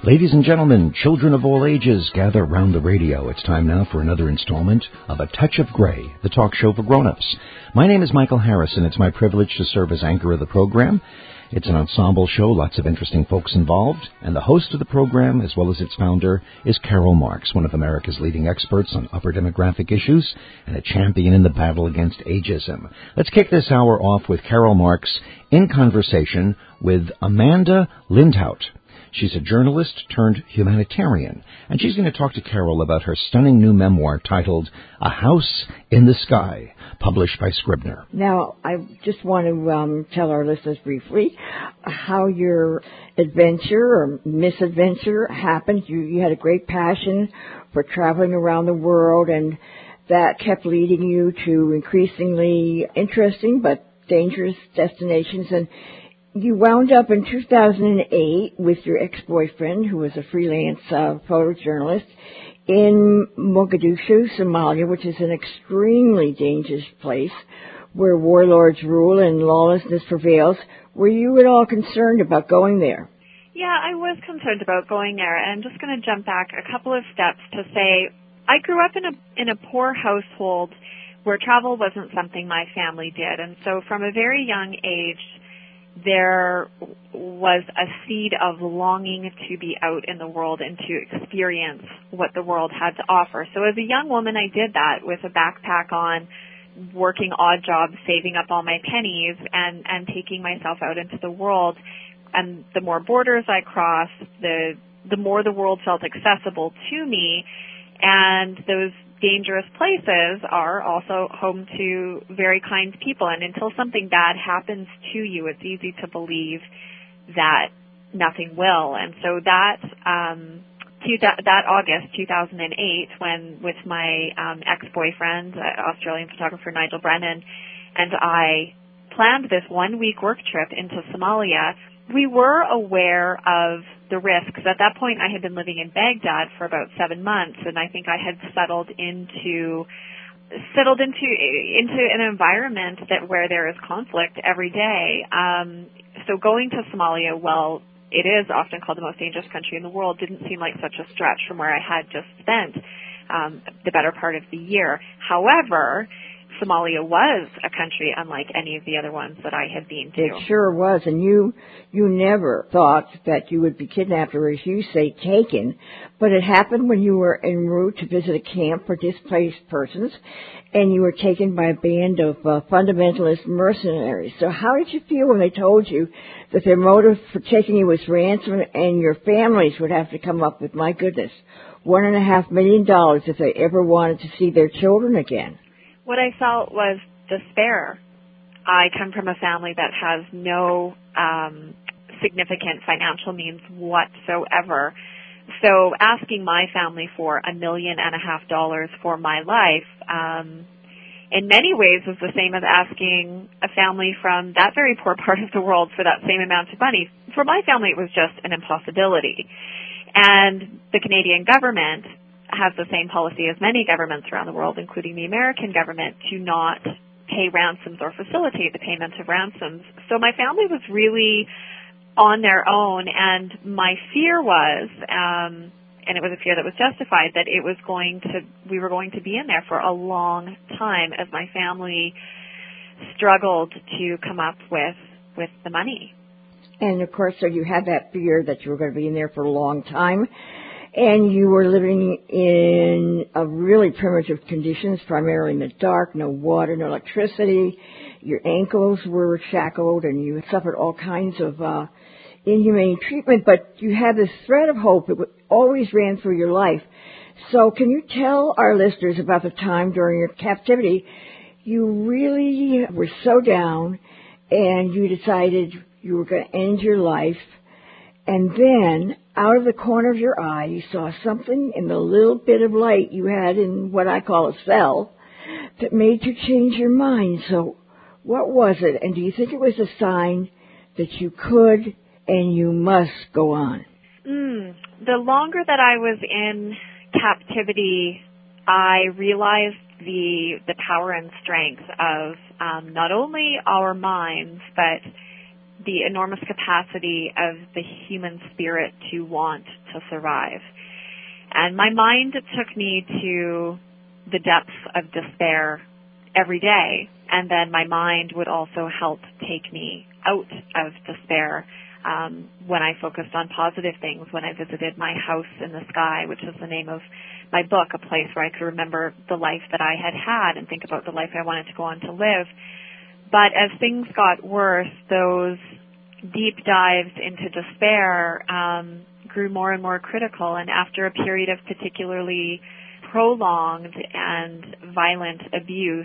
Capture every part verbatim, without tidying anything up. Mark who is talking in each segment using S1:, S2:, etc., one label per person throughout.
S1: Ladies and gentlemen, children of all ages, gather round the radio. It's time now for another installment of A Touch of Grey, the talk show for grown-ups. My name is Michael Harris, and it's my privilege to serve as anchor of the program. It's an ensemble show, lots of interesting folks involved, and the host of the program, as well as its founder, is Carol Marks, one of America's leading experts on upper demographic issues and a champion in the battle against ageism. Let's kick this hour off with Carol Marks in conversation with Amanda Lindhout. She's a journalist turned humanitarian, and she's going to talk to Carol about her stunning new memoir titled A House in the Sky, published by Scribner.
S2: Now, I just want to um, tell our listeners briefly how your adventure or misadventure happened. You, you had a great passion for traveling around the world, and that kept leading you to increasingly interesting but dangerous destinations. And you wound up in two thousand eight with your ex-boyfriend, who was a freelance uh, photojournalist, in Mogadishu, Somalia, which is an extremely dangerous place where warlords rule and lawlessness prevails. Were you at all concerned about going there?
S3: Yeah, I was concerned about going there, and I'm just going to jump back a couple of steps to say I grew up in a in a poor household where travel wasn't something my family did, and so from a very young age, there was a seed of longing to be out in the world and to experience what the world had to offer. So as a young woman, I did that with a backpack on, working odd jobs, saving up all my pennies, and, and taking myself out into the world. And the more borders I crossed, the the more the world felt accessible to me. And those dangerous places are also home to very kind people. And until something bad happens to you, it's easy to believe that nothing will. And so that um, that August two thousand eight, when with my um, ex-boyfriend, uh, Australian photographer Nigel Brennan, and I planned this one-week work trip into Somalia, we were aware of the risks. At that point, I had been living in Baghdad for about seven months, and I think I had settled into settled into into an environment that where there is conflict every day. Um, so going to Somalia, well, it is often called the most dangerous country in the world, didn't seem like such a stretch from where I had just spent um, the better part of the year. However, Somalia was a country unlike any of the other ones that I had been to.
S2: It sure was, and you you never thought that you would be kidnapped or, as you say, taken, but it happened when you were en route to visit a camp for displaced persons, and you were taken by a band of uh, fundamentalist mercenaries. So how did you feel when they told you that their motive for taking you was ransom and your families would have to come up with, my goodness, one and a half million dollars if they ever wanted to see their children again?
S3: What I felt was despair. I come from a family that has no um, significant financial means whatsoever. So asking my family for a million and a half dollars for my life, um, in many ways was the same as asking a family from that very poor part of the world for that same amount of money. For my family, it was just an impossibility. And the Canadian government has the same policy as many governments around the world, including the American government, to not pay ransoms or facilitate the payment of ransoms. So my family was really on their own, and my fear was, um, and it was a fear that was justified, that it was going to, we were going to be in there for a long time as my family struggled to come up with, with the money.
S2: And of course, so you had that fear that you were going to be in there for a long time. And you were living in a really primitive conditions, primarily in the dark, no water, no electricity. Your ankles were shackled, and you suffered all kinds of uh, inhumane treatment. But you had this thread of hope that always ran through your life. So can you tell our listeners about the time during your captivity you really were so down, and you decided you were going to end your life, and then out of the corner of your eye, you saw something in the little bit of light you had in what I call a cell that made you change your mind. So what was it? And do you think it was a sign that you could and you must go on?
S3: Mm, the longer that I was in captivity, I realized the the power and strength of um, not only our minds, but the enormous capacity of the human spirit to want to survive. And my mind took me to the depths of despair every day, and then my mind would also help take me out of despair um, when I focused on positive things, when I visited my house in the sky, which is the name of my book, a place where I could remember the life that I had had and think about the life I wanted to go on to live. But as things got worse, those deep dives into despair um, grew more and more critical, and after a period of particularly prolonged and violent abuse,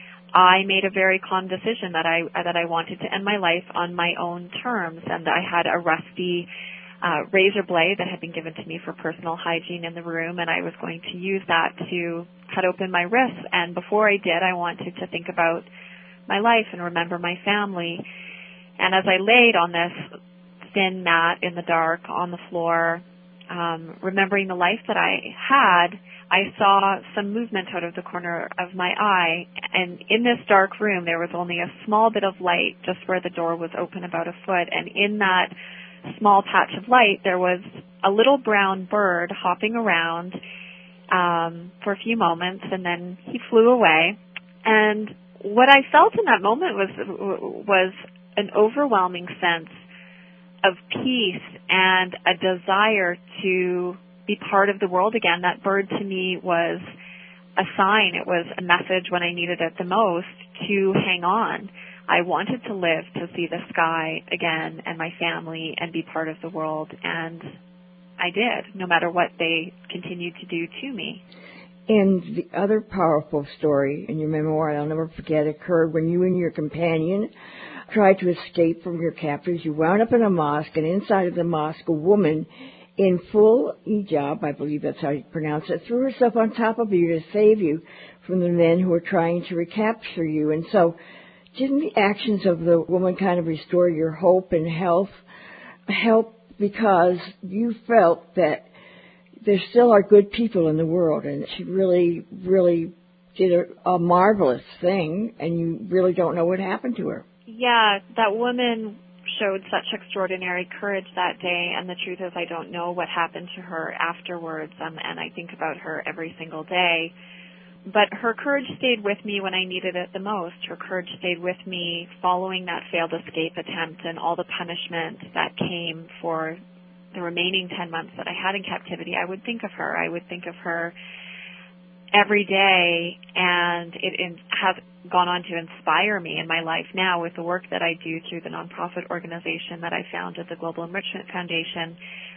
S3: I made a very calm decision that I that I wanted to end my life on my own terms, and I had a rusty uh, razor blade that had been given to me for personal hygiene in the room, and I was going to use that to cut open my wrists. And before I did, I wanted to think about my life and remember my family. And as I laid on this thin mat in the dark on the floor, um, remembering the life that I had, I saw some movement out of the corner of my eye, and in this dark room there was only a small bit of light just where the door was open about a foot, and in that small patch of light there was a little brown bird hopping around um, for a few moments, and then he flew away. And what I felt in that moment was was an overwhelming sense of peace and a desire to be part of the world again. That bird to me was a sign. It was a message when I needed it the most to hang on. I wanted to live to see the sky again and my family and be part of the world, and I did, no matter what they continued to do to me.
S2: And the other powerful story in your memoir, I'll never forget, occurred when you and your companion tried to escape from your captors. You wound up in a mosque, and inside of the mosque, a woman in full hijab, I believe that's how you pronounce it, threw herself on top of you to save you from the men who were trying to recapture you. And so didn't the actions of the woman kind of restore your hope and health, help because you felt that there still are good people in the world, and she really, really did a, a marvelous thing, and you really don't know what happened to her.
S3: Yeah, that woman showed such extraordinary courage that day, and the truth is I don't know what happened to her afterwards, um, and I think about her every single day. But her courage stayed with me when I needed it the most. Her courage stayed with me following that failed escape attempt and all the punishment that came for the remaining ten months that I had in captivity. I would think of her. I would think of her every day, and it, it has gone on to inspire me in my life now with the work that I do through the nonprofit organization that I founded, the Global Enrichment Foundation,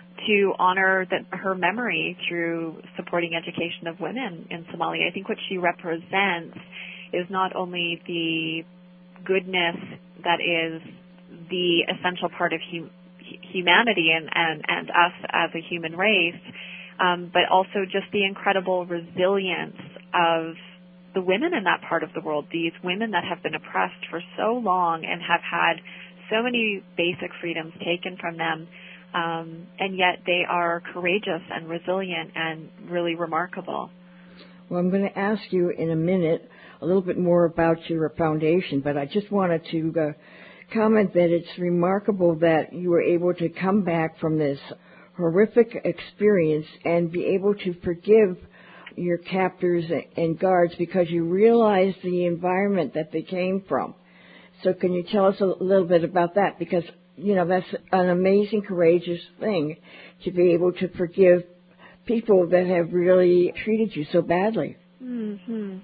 S3: to honor the, her memory through supporting education of women in Somalia. I think what she represents is not only the goodness that is the essential part of hum, humanity and, and, and us as a human race, um, but also just the incredible resilience of the women in that part of the world, these women that have been oppressed for so long and have had so many basic freedoms taken from them, um, and yet they are courageous and resilient and really remarkable.
S2: Well, I'm going to ask you in a minute a little bit more about your foundation, but I just wanted to uh, comment that it's remarkable that you were able to come back from this horrific experience and be able to forgive your captors and guards because you realized the environment that they came from. So can you tell us a little bit about that? Because, you know, that's an amazing, courageous thing to be able to forgive people that have really treated you so badly.
S3: Mm-hmm.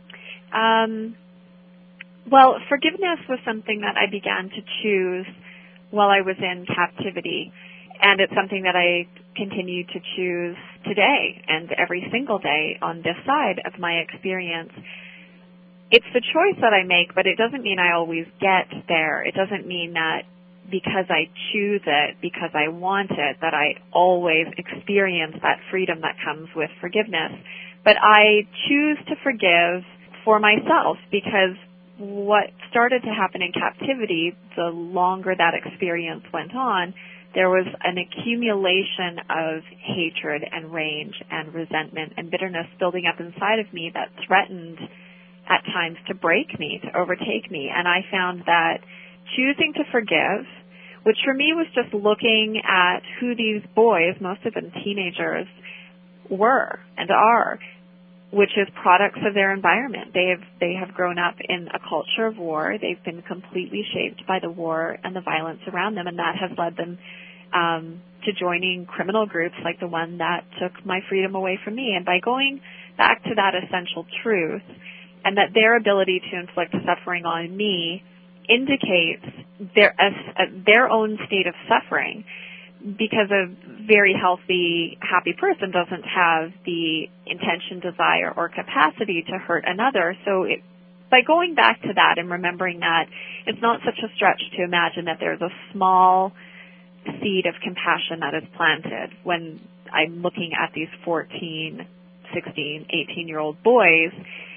S3: Um, well, forgiveness was something that I began to choose while I was in captivity, and it's something that I continue to choose today and every single day on this side of my experience. It's the choice that I make, but it doesn't mean I always get there. It doesn't mean that because I choose it, because I want it, that I always experience that freedom that comes with forgiveness. But I choose to forgive for myself because what started to happen in captivity, the longer that experience went on, there was an accumulation of hatred and rage and resentment and bitterness building up inside of me that threatened at times to break me, to overtake me. And I found that choosing to forgive which for me was just looking at who these boys, most of them teenagers, were and are, which is products of their environment. They have they have grown up in a culture of war. They've been completely shaped by the war and the violence around them, and that has led them um, to joining criminal groups like the one that took my freedom away from me. And by going back to that essential truth, and that their ability to inflict suffering on me indicates their uh, their own state of suffering, because a very healthy, happy person doesn't have the intention, desire, or capacity to hurt another. So it, by going back to that and remembering that, it's not such a stretch to imagine that there's a small seed of compassion that is planted when I'm looking at these fourteen, sixteen, eighteen-year-old boys.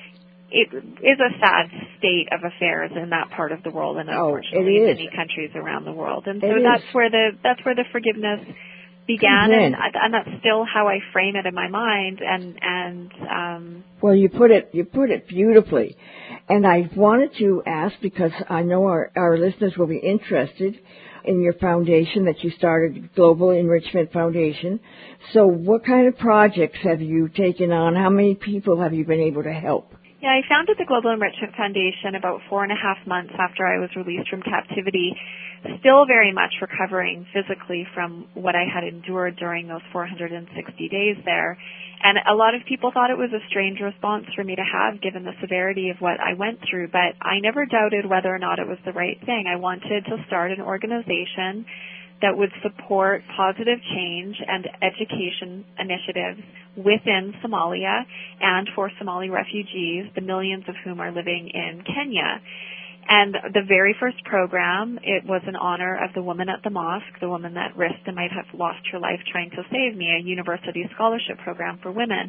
S3: It is a sad state of affairs in that part of the world, and unfortunately
S2: oh,
S3: in many countries around the world. And so
S2: it
S3: that's
S2: is.
S3: where the that's where the forgiveness began, and, and that's still how I frame it in my mind. And and um,
S2: well, you put it you put it beautifully. And I wanted to ask, because I know our, our listeners will be interested in your foundation that you started, Global Enrichment Foundation. So what kind of projects have you taken on? How many people have you been able to help?
S3: Yeah, I founded the Global Enrichment Foundation about four and a half months after I was released from captivity, still very much recovering physically from what I had endured during those four hundred sixty days there. And a lot of people thought it was a strange response for me to have, given the severity of what I went through, but I never doubted whether or not it was the right thing. I wanted to start an organization that would support positive change and education initiatives within Somalia and for Somali refugees, the millions of whom are living in Kenya. And the very first program, it was in honor of the woman at the mosque, the woman that risked and might have lost her life trying to save me, a university scholarship program for women.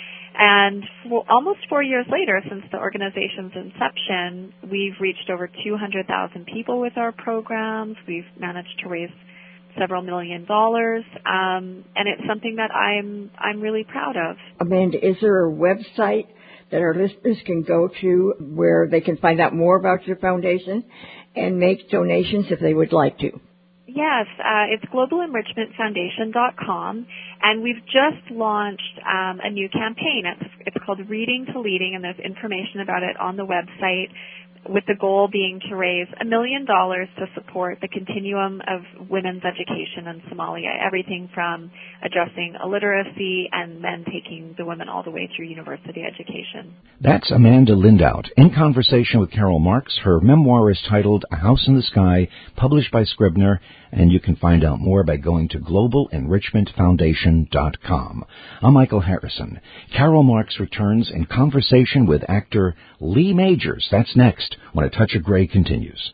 S3: And for almost four years later, since the organization's inception, we've reached over two hundred thousand people with our programs. We've managed to raise several million dollars, um, and it's something that I'm I'm really proud of.
S2: Amanda, is there a website that our listeners can go to where they can find out more about your foundation and make donations if they would like to?
S3: Yes, uh, it's global enrichment foundation dot com, and we've just launched um, a new campaign. It's, it's called Reading to Leading, and there's information about it on the website, with the goal being to raise a million dollars to support the continuum of women's education in Somalia, everything from addressing illiteracy and then taking the women all the way through university education.
S1: That's Amanda Lindout in conversation with Carol Marks. Her memoir is titled A House in the Sky, published by Scribner, and you can find out more by going to global enrichment foundation dot com. I'm Michael Harrison. Carol Marks returns in conversation with actor Lee Majors. That's next when A Touch of Grey continues.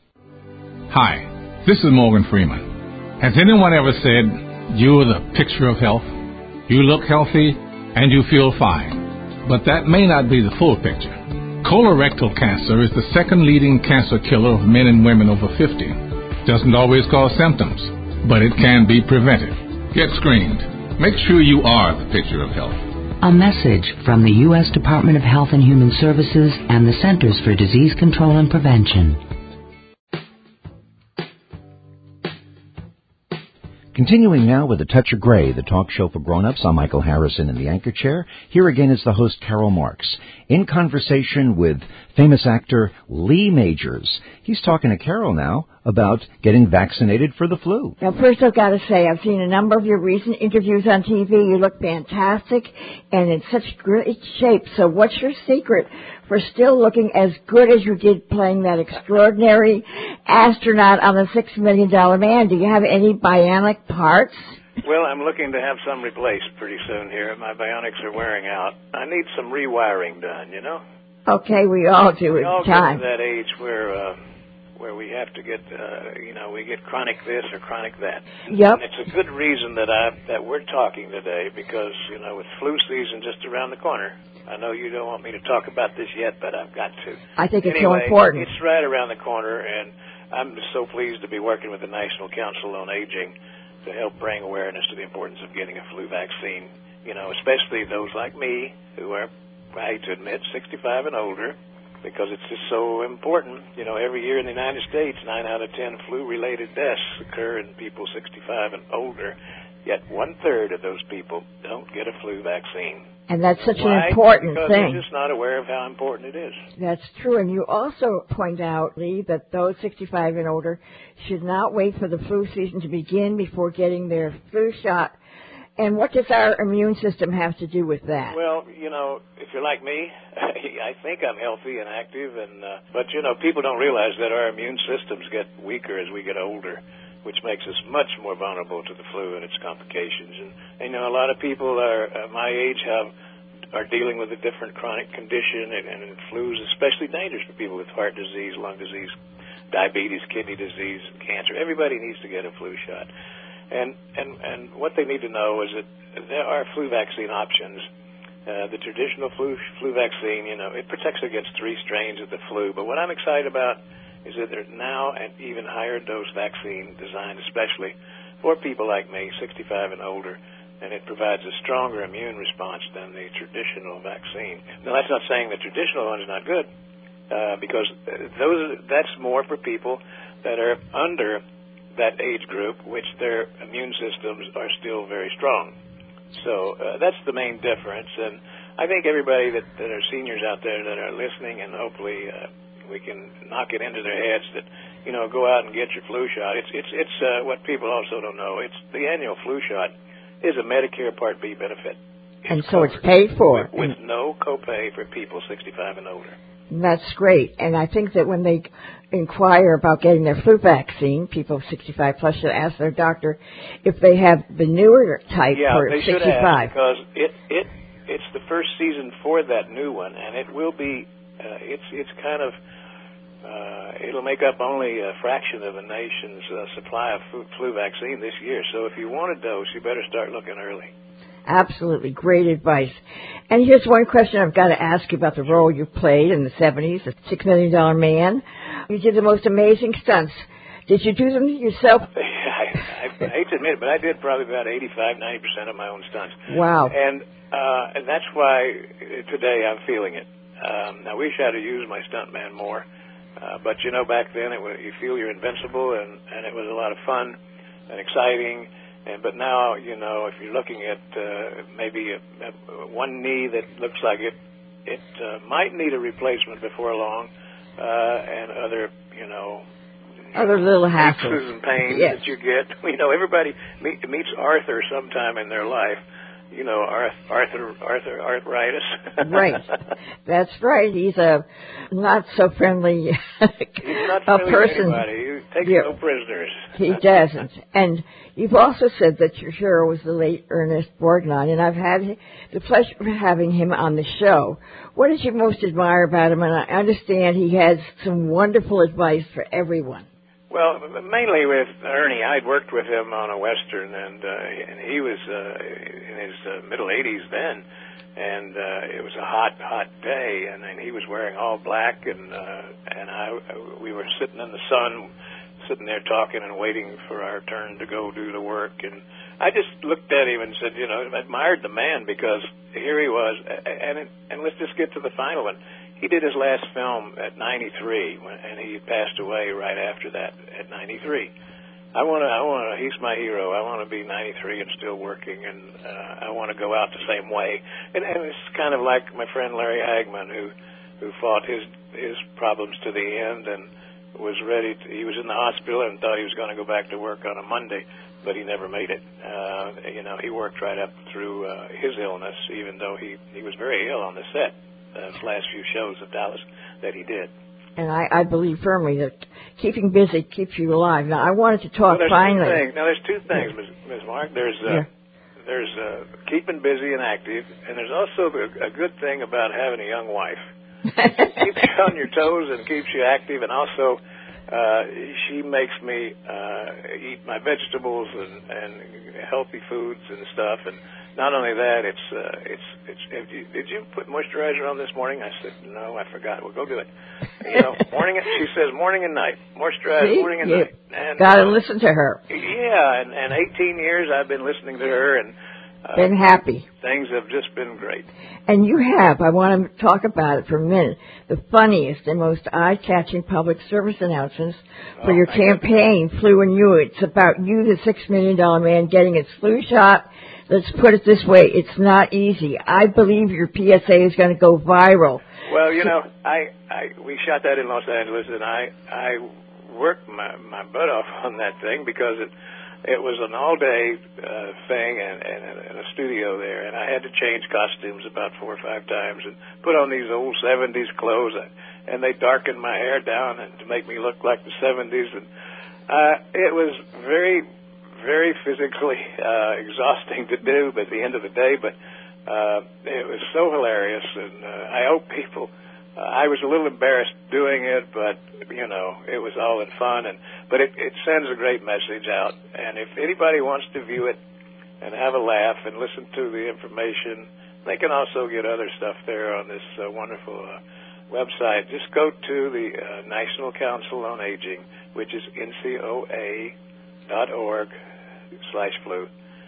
S4: Hi, this is Morgan Freeman. Has anyone ever said, you're the picture of health? You look healthy and you feel fine. But that may not be the full picture. Colorectal cancer is the second leading cancer killer of men and women over fifty. Doesn't always cause symptoms, but it can be prevented. Get screened. Make sure you are the picture of health.
S5: A message from the U S Department of Health and Human Services and the Centers for Disease Control and Prevention.
S1: Continuing now with A Touch of Grey, the talk show for grown-ups. I'm Michael Harrison in the anchor chair. Here again is the host, Carol Marks, in conversation with famous actor Lee Majors. He's talking to Carol now about getting vaccinated for the flu.
S2: Now, first I've got to say, I've seen a number of your recent interviews on T V. You look fantastic and in such great shape. So what's your secret for still looking as good as you did playing that extraordinary astronaut on the Six Million Dollar Man? Do you have any bionic parts?
S6: Well, I'm looking to have some replaced pretty soon here. My bionics are wearing out. I need some rewiring done, you know?
S2: Okay, we all do
S6: we
S2: at
S6: all
S2: time.
S6: get to that age where uh, where we have to get, uh, you know, we get chronic this or chronic that.
S2: Yep.
S6: And it's a good reason that I that we're talking today because, you know, with flu season just around the corner, I know you don't want me to talk about this yet, but I've got to.
S2: I think it's
S6: anyway,
S2: so important.
S6: It's right around the corner, and I'm just so pleased to be working with the National Council on Aging to help bring awareness to the importance of getting a flu vaccine, you know, especially those like me who are, I hate to admit, sixty-five and older. because it's just so important. You know, every year in the United States, nine out of ten flu-related deaths occur in people sixty-five and older, yet one-third of those people don't get a flu vaccine.
S2: And that's such
S6: Why?
S2: an important
S6: because
S2: thing.
S6: They're just not aware of how important it is.
S2: That's true. And you also point out, Lee, that those sixty-five and older should not wait for the flu season to begin before getting their flu shot. And what does our immune system have to do with that?
S6: Well, you know, if you're like me, I think I'm healthy and active, and uh, but, you know, people don't realize that our immune systems get weaker as we get older, which makes us much more vulnerable to the flu and its complications. And, and you know, a lot of people are uh, my age have are dealing with a different chronic condition, and, and flu is especially dangerous for people with heart disease, lung disease, diabetes, kidney disease, cancer. Everybody needs to get a flu shot. And, and, and what they need to know is that there are flu vaccine options. Uh, the traditional flu flu vaccine, you know, it protects against three strains of the flu. But what I'm excited about is that there's now an even higher dose vaccine designed especially for people like me, sixty-five and older, and it provides a stronger immune response than the traditional vaccine. Now, that's not saying the traditional one is not good, uh, because those that's more for people that are under that age group, which their immune systems are still very strong. So uh, that's the main difference. And I think everybody that, that are seniors out there that are listening, and hopefully uh, we can knock it into their heads that, you know, go out and get your flu shot. It's it's it's uh, what people also don't know. It's the annual flu shot is a Medicare Part B benefit. It's
S2: and so it's paid for.
S6: With, with no copay for people sixty-five and older.
S2: That's great. And I think that when they inquire about getting their flu vaccine, people sixty-five plus should ask their doctor if they have the newer type
S6: yeah,
S2: for
S6: they
S2: sixty-five.
S6: Should ask, because it, it, it's the first season for that new one, and it will be, uh, it's, it's kind of, uh, it'll make up only a fraction of a nation's uh, supply of flu, flu vaccine this year. So if you want a dose, you better start looking early.
S2: Absolutely. Great advice. And here's one question I've got to ask you about the role you played in the seventies, the Six Million Dollar Man. You did the most amazing stunts. Did you do them yourself?
S6: I, I, I hate to admit it, but I did probably about eighty-five, ninety percent of my own stunts.
S2: Wow.
S6: And, uh, and that's why today I'm feeling it. Um, I wish I'd have used my stuntman more. Uh, but, you know, back then it was, you feel you're invincible, and, and it was a lot of fun and exciting. And, but now, you know, if you're looking at uh, maybe a, a, one knee that looks like it it uh, might need a replacement before long, uh, and other, you know,
S2: other little hassles
S6: aches and pains
S2: yes.
S6: that you get. You know, everybody meet, meets Arthur sometime in their life. You know, Arthur, Arthur, arthritis.
S2: Right. That's right. He's a not so friendly
S6: He's not
S2: a
S6: friendly
S2: person.
S6: To anybody. He takes
S2: yeah.
S6: no prisoners.
S2: He doesn't. And you've also said that your hero was the late Ernest Borgnine, and I've had the pleasure of having him on the show. What did you most admire about him? And I understand he has some wonderful advice for everyone.
S6: Well, mainly with Ernie. I'd worked with him on a Western, and uh, and he was uh, in his uh, middle eighties then, and uh, it was a hot, hot day, and, and he was wearing all black, and uh, and I we were sitting in the sun, sitting there talking and waiting for our turn to go do the work, and I just looked at him and said, you know, I admired the man, because here he was, and and let's just get to the final one. He did his last film at ninety-three, and he passed away right after that at ninety-three. I want to, I want to, he's my hero. I want to be ninety-three and still working, and uh, I want to go out the same way. And, and it's kind of like my friend Larry Hagman, who, who fought his his problems to the end and was ready to, he was in the hospital and thought he was going to go back to work on a Monday, but he never made it. Uh, you know, he worked right up through uh, his illness, even though he, he was very ill on the set. Those last few shows of Dallas that he did.
S2: And I, I believe firmly that keeping busy keeps you alive. Now, I wanted to talk
S6: well, there's
S2: finally.
S6: Two things. Now, there's two things, Miz Miz Mark. There's uh,
S2: yeah.
S6: there's uh, keeping busy and active, and there's also a, a good thing about having a young wife. It keeps you on your toes and keeps you active, and also uh, she makes me uh, eat my vegetables and, and healthy foods and stuff, and not only that, it's uh, it's it's. Did you, did you put moisturizer on this morning? I said no, I forgot. Well, go do it. You know, morning. She says morning and night. Moisturize
S2: See?
S6: morning and
S2: you
S6: night. And
S2: gotta
S6: uh,
S2: listen to her.
S6: Yeah, and, and eighteen years I've been listening to her, and Uh,
S2: been happy.
S6: Things have just been great.
S2: And you have. I want to talk about it for a minute. The funniest and most eye-catching public service announcements for
S6: Oh,
S2: your
S6: my
S2: campaign, Flu and You. It's about you, the six million dollar man, getting his flu shot. Let's put it this way. It's not easy. I believe your P S A is going to go viral.
S6: Well, you know, I, I we shot that in Los Angeles, and I I worked my, my butt off on that thing because it it was an all-day uh, thing and, and, and a studio there, and I had to change costumes about four or five times and put on these old seventies clothes, and they darkened my hair down and to make me look like the seventies, and uh, it was very, very physically uh, exhausting to do, but at the end of the day, but uh, it was so hilarious, and uh, I hope people. Uh, I was a little embarrassed doing it, but, you know, it was all in fun. And But it, it sends a great message out. And if anybody wants to view it and have a laugh and listen to the information, they can also get other stuff there on this uh, wonderful uh, website. Just go to the uh, National Council on Aging, which is N C O A dot org slash flu.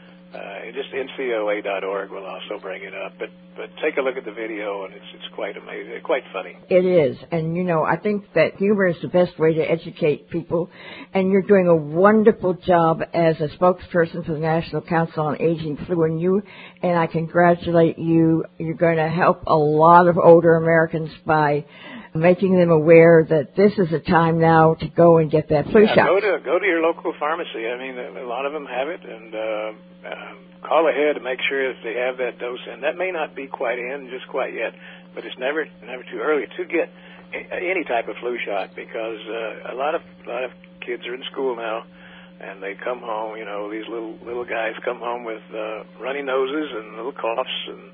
S6: Uh, just N C O A dot org will also bring it up. But but take a look at the video, and it's it's quite amazing, quite funny.
S2: It is. And, you know, I think that humor is the best way to educate people. And you're doing a wonderful job as a spokesperson for the National Council on Aging, Flu and You. And I congratulate you. You're going to help a lot of older Americans by making them aware that this is a time now to go and get that flu
S6: yeah,
S2: shot.
S6: Go to go to your local pharmacy. I mean, a lot of them have it, and uh, um, call ahead to make sure that they have that dose. And that may not be quite in just quite yet, but it's never never too early to get any type of flu shot because uh, a lot of a lot of kids are in school now, and they come home. You know, these little little guys come home with uh, runny noses and little coughs and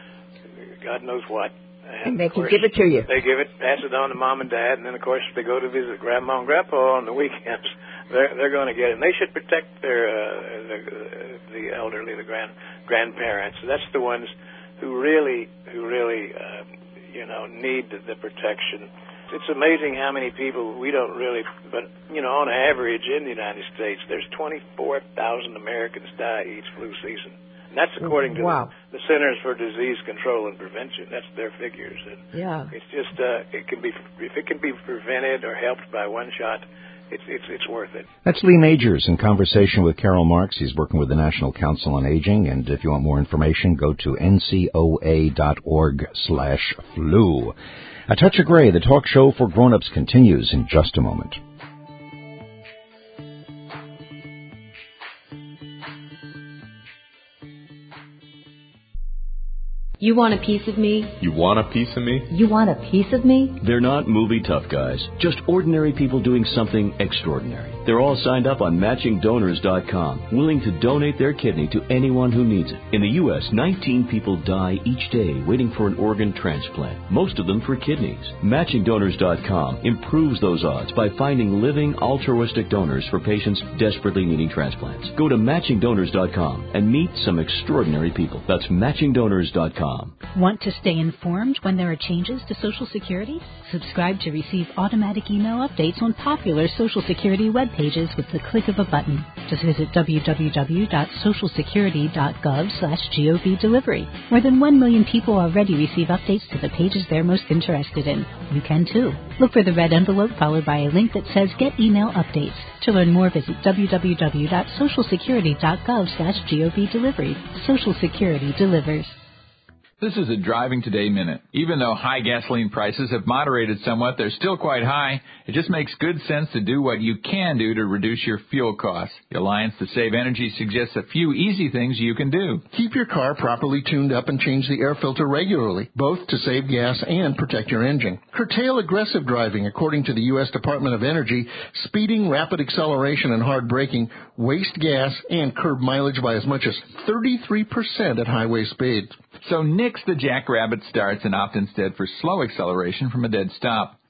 S6: God knows what.
S2: And, and they can give it to you.
S6: They give it, pass it on to mom and dad, and then, of course, if they go to visit grandma and grandpa on the weekends, they're, they're going to get it. And they should protect their uh, the, the elderly, the grand grandparents. That's the ones who really, who really, uh, you know, need the, the protection. It's amazing how many people we don't really, but, you know, on average in the United States, there's twenty-four thousand Americans die each flu season. And that's according to
S2: wow.
S6: the, the Centers for Disease Control and Prevention. That's their figures. And
S2: yeah.
S6: It's just uh, it can be if it can be prevented or helped by one shot, it's it's it's worth it.
S1: That's Lee Majors in conversation with Carol Marks. He's working with the National Council on Aging, and if you want more information, go to N C O A dot org slash flu. A Touch of Gray, the talk show for grown-ups, continues in just a moment.
S7: You want a piece of me?
S8: You want a piece of me?
S7: You want a piece of me?
S9: They're not movie tough guys, just ordinary people doing something extraordinary. They're all signed up on matching donors dot com, willing to donate their kidney to anyone who needs it. In the U S, nineteen people die each day waiting for an organ transplant, most of them for kidneys. matching donors dot com improves those odds by finding living altruistic donors for patients desperately needing transplants. Go to matching donors dot com and meet some extraordinary people. That's matching donors dot com.
S10: Want to stay informed when there are changes to Social Security? Subscribe to receive automatic email updates on popular Social Security web pages with the click of a button. Just visit w w w dot social security dot gov slash gov delivery. More than one million people already receive updates to the pages they're most interested in. You can too. Look for the red envelope followed by a link that says Get Email Updates. To learn more, visit w w w dot social security dot gov slash gov delivery. Social Security delivers.
S11: This is a Driving Today Minute. Even though high gasoline prices have moderated somewhat, they're still quite high. It just makes good sense to do what you can do to reduce your fuel costs. The Alliance to Save Energy suggests a few easy things you can do.
S12: Keep your car properly tuned up and change the air filter regularly, both to save gas and protect your engine. Curtail aggressive driving. According to the U S Department of Energy, speeding, rapid acceleration, and hard braking waste gas and curb mileage by as much as thirty-three percent at highway speeds.
S11: So nix the jackrabbit starts and opt instead for slow acceleration from a dead stop.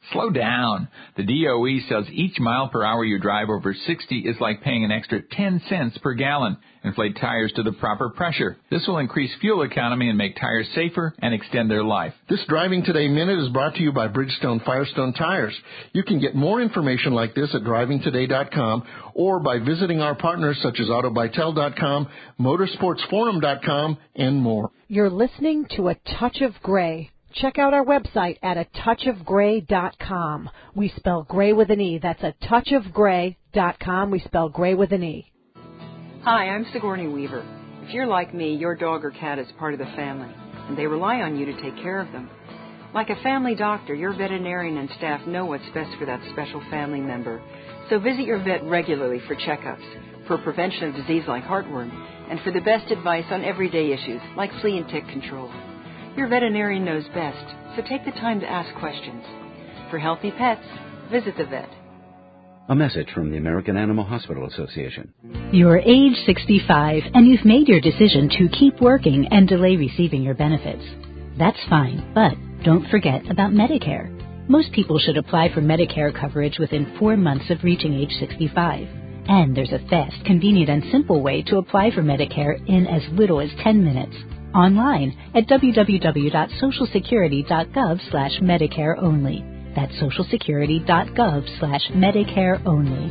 S11: Slow down. The D O E says each mile per hour you drive over sixty is like paying an extra ten cents per gallon. Inflate tires to the proper pressure. This will increase fuel economy and make tires safer and extend their life.
S12: This Driving Today Minute is brought to you by Bridgestone Firestone Tires. You can get more information like this at driving today dot com or by visiting our partners such as auto bytel dot com, motorsports forum dot com, and more.
S8: You're listening to A Touch of Gray. Check out our website at a touch of gray dot com. We spell gray with an E. That's a touch of gray dot com. We spell gray with an E.
S13: Hi, I'm Sigourney Weaver. If you're like me, your dog or cat is part of the family, and they rely on you to take care of them. Like a family doctor, your veterinarian and staff know what's best for that special family member. So visit your vet regularly for checkups, for prevention of disease like heartworm, and for the best advice on everyday issues like flea and tick control. Your veterinarian knows best, so take the time to ask questions. For healthy pets, visit the vet.
S14: A message from the American Animal Hospital Association.
S10: You're age sixty-five and you've made your decision to keep working and delay receiving your benefits. That's fine, but don't forget about Medicare. Most people should apply for Medicare coverage within four months of reaching age sixty-five. And there's a fast, convenient, and simple way to apply for Medicare in as little as ten minutes. Online at w w w dot social security dot gov slash Medicare only. That's social security dot gov slash Medicare only.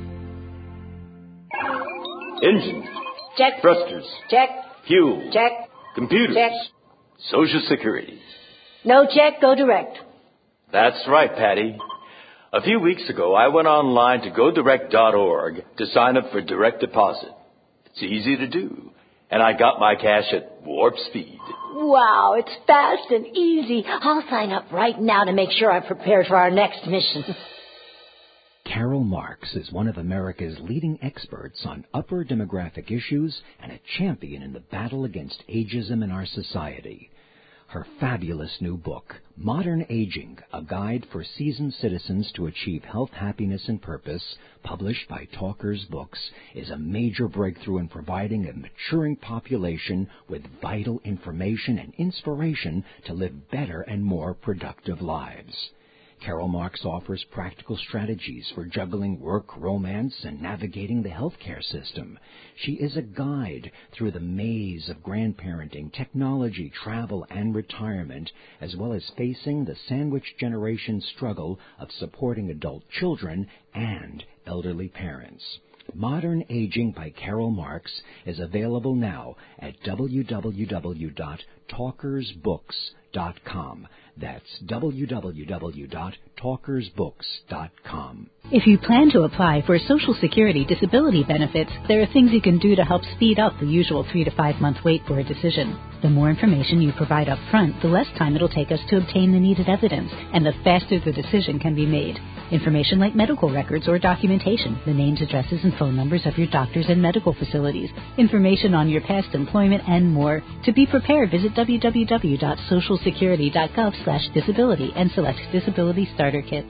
S15: Engines.
S16: Check.
S15: Thrusters.
S16: Check.
S15: Fuel.
S16: Check.
S15: Computers.
S16: Check.
S15: Social Security.
S16: No check, go direct.
S15: That's right, Patty. A few weeks ago, I went online to go direct dot org to sign up for direct deposit. It's easy to do. And I got my cash at warp speed.
S16: Wow, it's fast and easy. I'll sign up right now to make sure I'm prepared for our next mission.
S1: Carol Marks is one of America's leading experts on upper demographic issues and a champion in the battle against ageism in our society. Her fabulous new book, Modern Aging, A Guide for Seasoned Citizens to Achieve Health, Happiness, and Purpose, published by Talkers Books, is a major breakthrough in providing a maturing population with vital information and inspiration to live better and more productive lives. Carol Marks offers practical strategies for juggling work, romance, and navigating the healthcare system. She is a guide through the maze of grandparenting, technology, travel, and retirement, as well as facing the sandwich generation struggle of supporting adult children and elderly parents. Modern Aging by Carol Marks is available now at w w w dot talkers books dot com. That's w w w dot talkers books dot com.
S10: If you plan to apply for Social Security disability benefits, there are things you can do to help speed up the usual three to five month wait for a decision. The more information you provide up front, the less time it'll take us to obtain the needed evidence, and the faster the decision can be made. Information like medical records or documentation, the names, addresses, and phone numbers of your doctors and medical facilities, information on your past employment, and more. To be prepared, visit w w w dot social security dot gov slash disability and select Disability Starter Kits.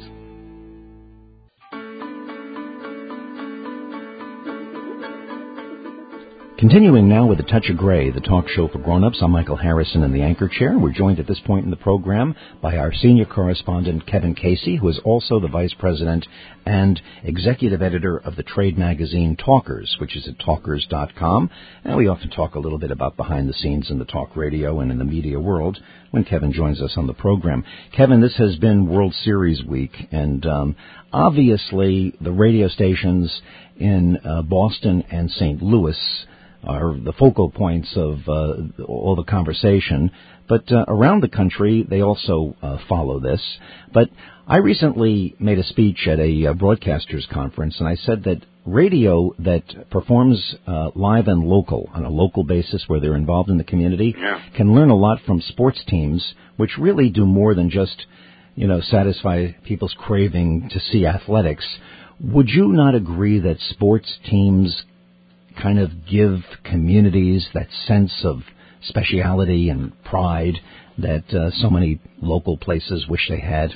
S1: Continuing now with A Touch of Gray, the talk show for grown-ups. I'm Michael Harrison in the anchor chair. We're joined at this point in the program by our senior correspondent, Kevin Casey, who is also the vice president and executive editor of the trade magazine Talkers, which is at talkers dot com. And we often talk a little bit about behind the scenes in the talk radio and in the media world when Kevin joins us on the program. Kevin, this has been World Series week, and um, obviously the radio stations in uh, Boston and Saint Louis are the focal points of uh, all the conversation. But uh, around the country, they also uh, follow this. But I recently made a speech at a uh, broadcasters conference, and I said that radio that performs uh, live and local, on a local basis where they're involved in the community,
S17: yeah.
S1: can learn a lot from sports teams, which really do more than just, you know, satisfy people's craving to see athletics. Would you not agree that sports teams kind of give communities that sense of speciality and pride that uh, so many local places wish they had?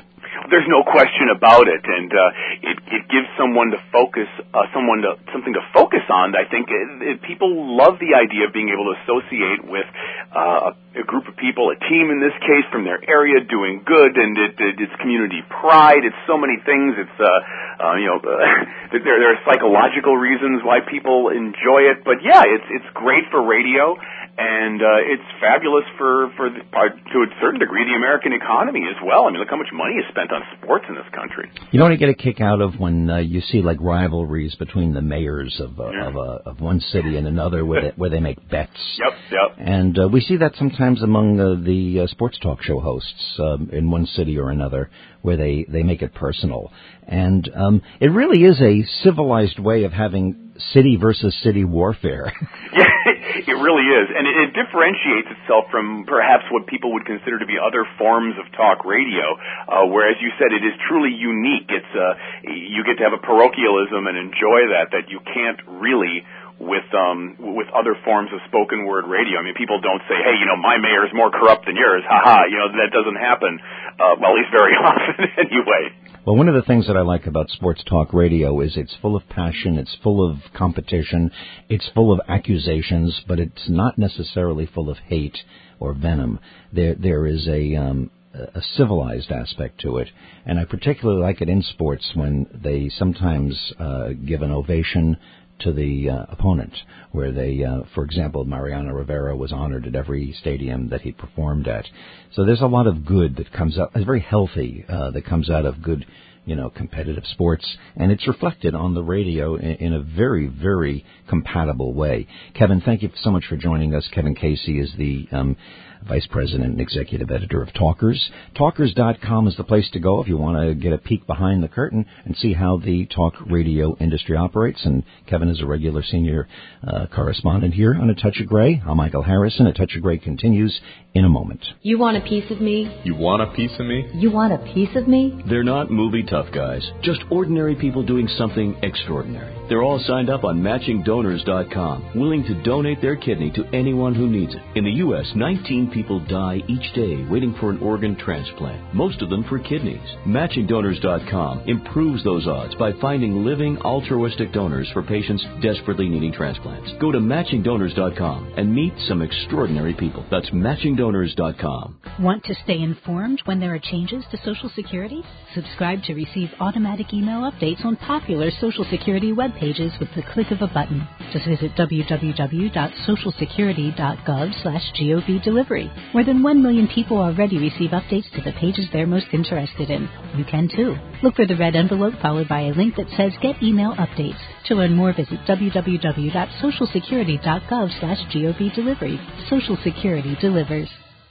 S17: there's no question about it, and uh, it, it gives someone to focus, uh, someone to something to focus on. I think it, it, people love the idea of being able to associate with uh, a group of people, a team in this case, from their area doing good, and it, it, it's community pride. It's so many things. It's uh, uh, you know, uh, there there are psychological reasons why people enjoy it, but yeah, it's it's great for radio. And uh, it's fabulous for, for the, to a certain degree, the American economy as well. I mean, look how much money is spent on sports in this country.
S1: You know what I get a kick out of when uh, you see like rivalries between the mayors of uh,
S17: yeah.
S1: of, uh, of one city and another, where they, where they make bets.
S17: Yep, yep.
S1: And uh, we see that sometimes among uh, the uh, sports talk show hosts um, in one city or another, where they, they make it personal. And um, it really is a civilized way of having city versus city warfare.
S17: Yeah, it really is. And it, it differentiates itself from perhaps what people would consider to be other forms of talk radio, uh, whereas you said it is truly unique. It's uh, you get to have a parochialism and enjoy that that you can't really with um with other forms of spoken word radio. I mean, people don't say, hey, you know, my mayor is more corrupt than yours. Ha ha. You know, that doesn't happen, uh, well, at least very often anyway.
S1: Well, one of the things that I like about sports talk radio is it's full of passion, it's full of competition, it's full of accusations, but it's not necessarily full of hate or venom. There, there is a um, a civilized aspect to it, and I particularly like it in sports when they sometimes uh, give an ovation to the uh, opponent, where they, uh, for example, Mariano Rivera was honored at every stadium that he performed at. So there's a lot of good that comes out, it's very healthy, uh, that comes out of good, you know, competitive sports, and it's reflected on the radio in, in a very, very compatible way. Kevin, thank you so much for joining us. Kevin Casey is the um, Vice President and Executive Editor of Talkers. Talkers dot com is the place to go if you want to get a peek behind the curtain and see how the talk radio industry operates. And Kevin is a regular senior uh, correspondent here on A Touch of Gray. I'm Michael Harrison. A Touch of Gray continues in a moment.
S7: You want a piece of me?
S18: You want a piece of me?
S7: You want a piece of me?
S9: They're not movie tough guys, just ordinary people doing something extraordinary. They're all signed up on Matching Donors dot com, willing to donate their kidney to anyone who needs it. In the U S, nineteen people die each day waiting for an organ transplant, most of them for kidneys. Matching Donors dot com improves those odds by finding living altruistic donors for patients desperately needing transplants. Go to Matching Donors dot com and meet some extraordinary people. That's Matching Donors dot com.
S10: Want to stay informed when there are changes to Social Security? Subscribe to receive automatic email updates on popular Social Security web pages with the click of a button. Just visit w w w dot social security dot gov slash gov delivery. More than one million people already receive updates to the pages they're most interested in. You can too. Look for the red envelope followed by a link that says Get Email Updates. To learn more, visit w w w dot social security dot gov slash gov delivery. Social Security delivers.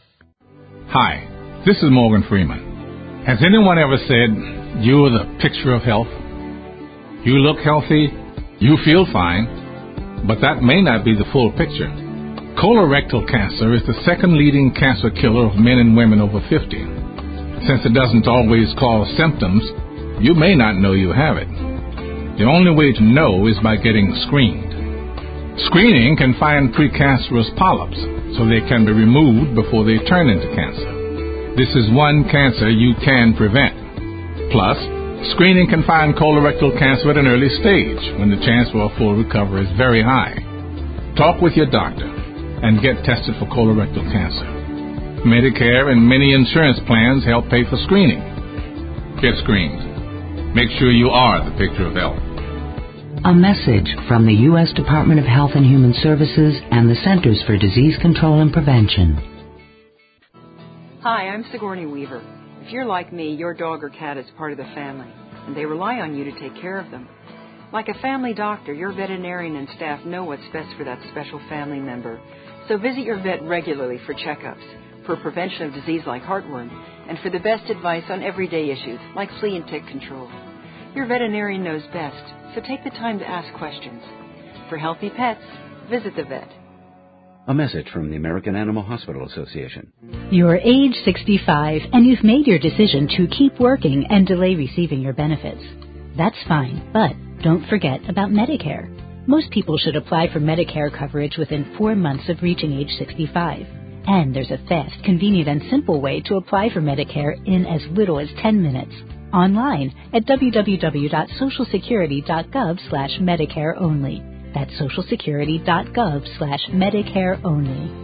S4: Hi, this is Morgan Freeman. Has anyone ever said, you're the picture of health? You look healthy, you feel fine, but that may not be the full picture. Colorectal cancer is the second leading cancer killer of men and women over fifty. Since it doesn't always cause symptoms, you may not know you have it. The only way to know is by getting screened. Screening can find precancerous polyps so they can be removed before they turn into cancer. This is one cancer you can prevent. Plus, screening can find colorectal cancer at an early stage when the chance for a full recovery is very high. Talk with your doctor and get tested for colorectal cancer. Medicare and many insurance plans help pay for screening. Get screened. Make sure you are the picture of health.
S5: A message from the U S Department of Health and Human Services and the Centers for Disease Control and Prevention.
S13: Hi, I'm Sigourney Weaver. If you're like me, your dog or cat is part of the family, and they rely on you to take care of them. Like a family doctor, your veterinarian and staff know what's best for that special family member. So visit your vet regularly for checkups, for prevention of disease like heartworm, and for the best advice on everyday issues like flea and tick control. Your veterinarian knows best, so take the time to ask questions. For healthy pets, visit the vet.
S14: A message from the American Animal Hospital Association.
S10: You're age sixty-five and you've made your decision to keep working and delay receiving your benefits. That's fine, but don't forget about Medicare. Most people should apply for Medicare coverage within four months of reaching age sixty-five. And there's a fast, convenient, and simple way to apply for Medicare in as little as ten minutes. Online at w w w dot social security dot gov slash Medicare only. That's social security dot gov slash Medicare only.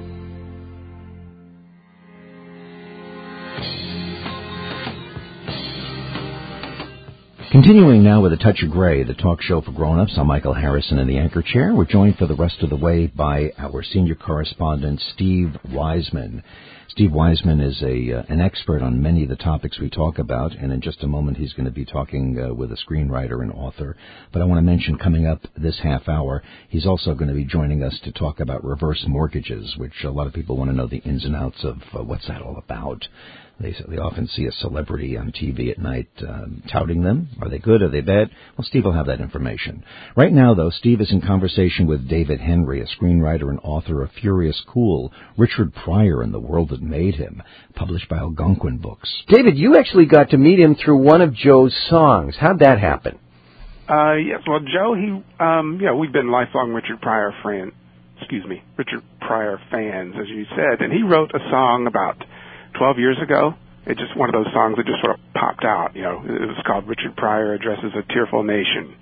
S1: Continuing now with A Touch of Gray, the talk show for grown-ups. I'm Michael Harrison in the anchor chair. We're joined for the rest of the way by our senior correspondent, Steve Wiseman. Steve Wiseman is a uh, an expert on many of the topics we talk about, and in just a moment he's going to be talking uh, with a screenwriter and author. But I want to mention, coming up this half hour, he's also going to be joining us to talk about reverse mortgages, which a lot of people want to know the ins and outs of uh, what's that all about. They, they often see a celebrity on T V at night um, touting them. Are they good? Are they bad? Well, Steve will have that information. Right now, though, Steve is in conversation with David Henry, a screenwriter and author of Furious Cool, Richard Pryor and the World That Made Him, published by Algonquin Books.
S18: David, you actually got to meet him through one of Joe's songs. How'd that happen?
S19: Uh, yes, well, Joe, he, um, yeah, we've been lifelong Richard Pryor friends, excuse me, Richard Pryor fans, as you said, and he wrote a song about twelve years ago. It's just one of those songs that just sort of popped out, you know. It was called Richard Pryor Addresses a Tearful Nation.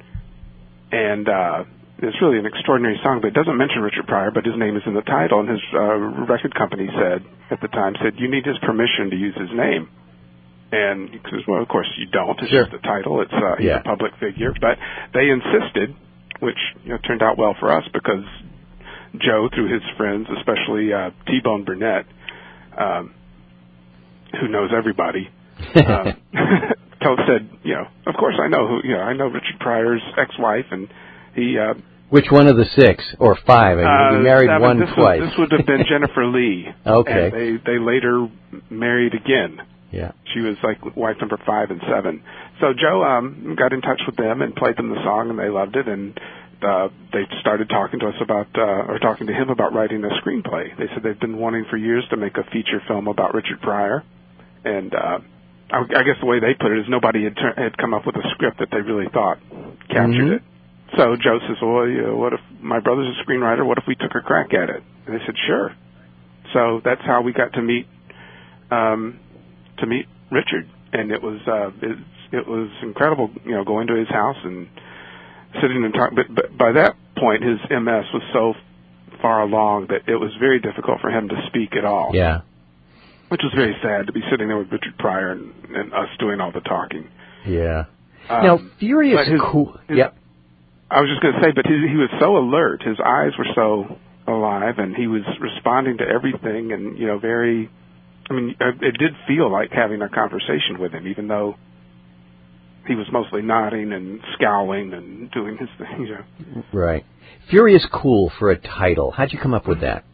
S19: And uh, it's really an extraordinary song, but it doesn't mention Richard Pryor, but his name is in the title. And his uh, record company said, at the time, said, you need his permission to use his name. And, because, well, of course you don't. It's
S18: sure.
S19: just the title. It's uh, he's
S18: yeah.
S19: a public figure. But they insisted, which you know, turned out well for us, because Joe, through his friends, especially uh, T-Bone Burnett, um, who knows everybody, um, told said, you know, of course I know who, you know, I know Richard Pryor's ex-wife, and he. Uh,
S18: Which one of the six or five? I mean,
S19: uh,
S18: he married
S19: seven,
S18: one
S19: this
S18: twice.
S19: Was, this would have been Jennifer Lee.
S18: Okay.
S19: And they they later married again.
S18: Yeah.
S19: She was like wife number five and seven. So Joe um, got in touch with them and played them the song, and they loved it, and uh, they started talking to us about, uh, or talking to him about writing a screenplay. They said they've been wanting for years to make a feature film about Richard Pryor. And uh, I, I guess the way they put it is nobody had, ter- had come up with a script that they really thought captured
S18: Mm-hmm.
S19: it. So Joe says, well, you know, what if my brother's a screenwriter? What if we took a crack at it? And they said, sure. So that's how we got to meet um, to meet Richard. And it was uh, it, it was incredible, you know, going to his house and sitting and talking. But, but by that point, his M S was so far along that it was very difficult for him to speak at all.
S18: Yeah.
S19: Which was very sad to be sitting there with Richard Pryor and, and us doing all the talking.
S18: Yeah.
S19: Um,
S18: now, Furious
S19: his,
S18: Cool.
S19: His,
S18: yep.
S19: I was just going to say, but he, he was so alert. His eyes were so alive, and he was responding to everything, and you know, very. I mean, it did feel like having a conversation with him, even though he was mostly nodding and scowling and doing his thing. You know.
S18: Right. Furious Cool for a title. How'd you come up with that?